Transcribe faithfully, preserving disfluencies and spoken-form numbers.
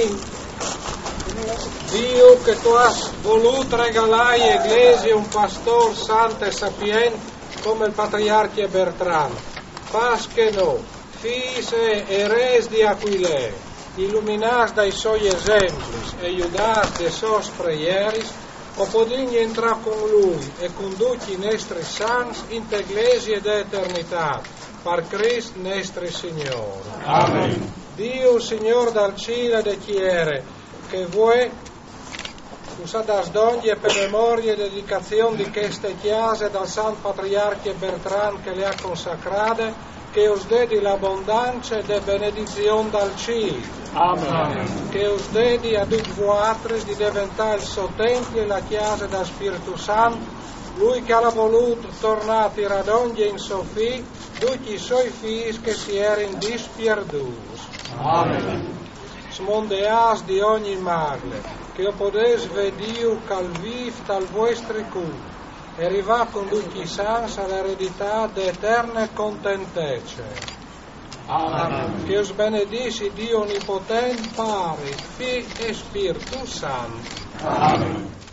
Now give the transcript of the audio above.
Amen. Dio, che tu has voluto regalare all'Iglesia un pastore santo e sapiente come il patriarca Bertrand, fas che noi, figli e eredi di Aquilea, illuminati dai suoi esempi e aiutati dai suoi preghieri, o podigni entrare con lui e conduci i nostri santi in l'Iglesia d'eternità, per Cristo nostro Signore. Amen. Dio, Signore dal cielo e de chiere, che vuoi usate d'ogni per memoria e dedicazione di queste chiese dal San Patriarca Bertrand che le ha consacrate, che us dedi l'abbondanza e de benedizione dal cielo. Amen. Che us dedi a tutti voi di diventare il suo tempio e la chiesa da Spirito Santo, lui che ha voluto tornare a radogni in Sofì, tutti i suoi figli che si erano dispierduti. Amen. Smondeas di ogni male, che podes vedere cal viv tal vostri cuore, e arriva con tutti i santi all'eredità d'eterne contentezze. Amen. Che us benedici Dio Onnipotente, Padre, Figlio e Spirito Santo. Amen.